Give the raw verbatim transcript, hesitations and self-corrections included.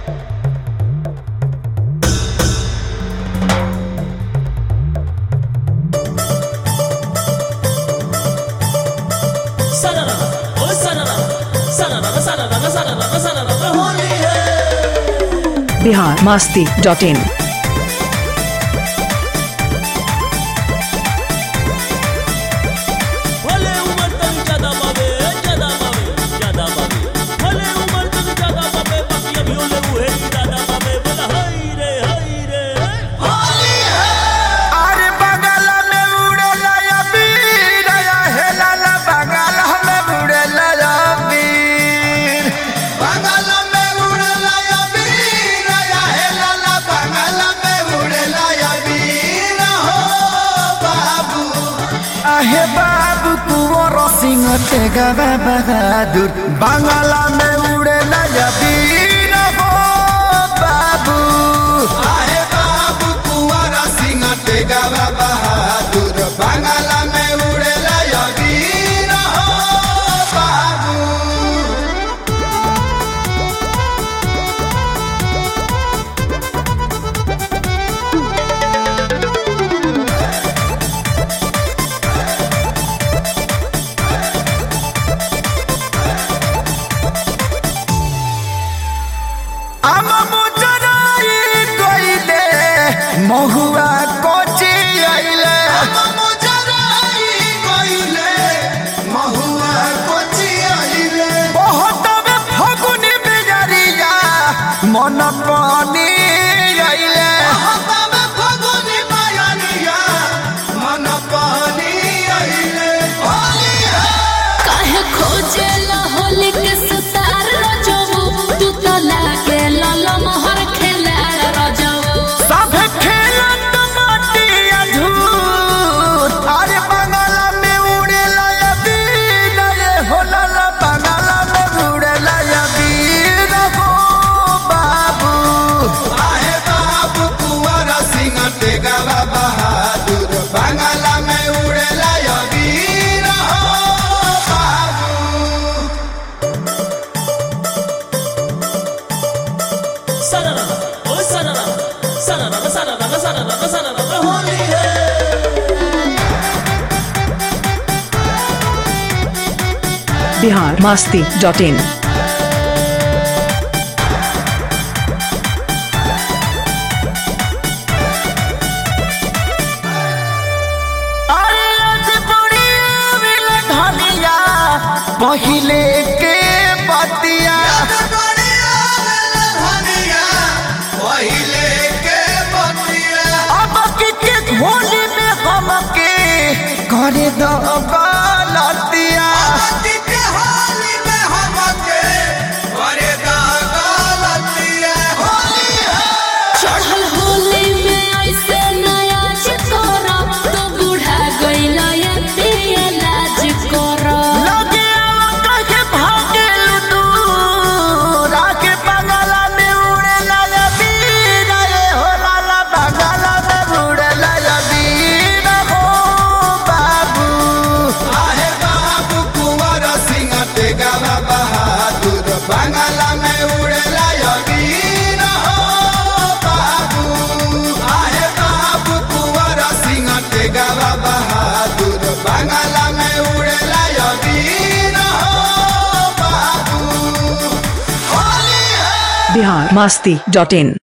बिहार मस्ती डॉट इन। हे बाबू कुंवर सिंह तेगवा बहादुर बांगला में उड़े नया वीर हो बाबू। हे बाबू कुंवर सिंह तेगवा बहादुर बांगला में उड़े नया वीर हो बाबू। महुआ कोची आइले महुआ कोची आइले बहुत में फगुनी बिजरिया मन पानी आइले बहुत में फगुनी बिजरिया मन पानी आइले। काहे खोजे ला होली के सुतार रजबू तू तो लागे लाल मोहर खेला रजबू सब खेलत माटी अधूर। अरे बंगला में उड़े लाया वीर ये होला ला बंगला में उड़े लाया वीर हो बाबू। हे बाबू कुंवर सिंह तेगवा बहादुर बांगला में उड़े लाया वीर हो बाबू। बिहार मस्ती डॉट इन। पहिले के बतिया पहिले के बतिया अब के होली में हमके करे दो गलतिया। के होली में हमके करे दा गलतिया। चढ़ल होली में ऐसे नया चिकोरा तो बूढ़ा गइला ये पिया लाज कोरा लगे कहे भागे दूर आके बंगला में उड़े लाया वीर ये होला ला बंगला में उड़े लाया वीर हो बाबू। हे बाबू कुंवर सिंह तेगवा बहादुर बांगला में उड़े लाया वीर हो बाबू। हे बाबू कुंवर सिंह तेगवा बहादुर बांगला में उड़े लाया वीर हो बाबू। होली है बिहार मस्ती डॉट इन।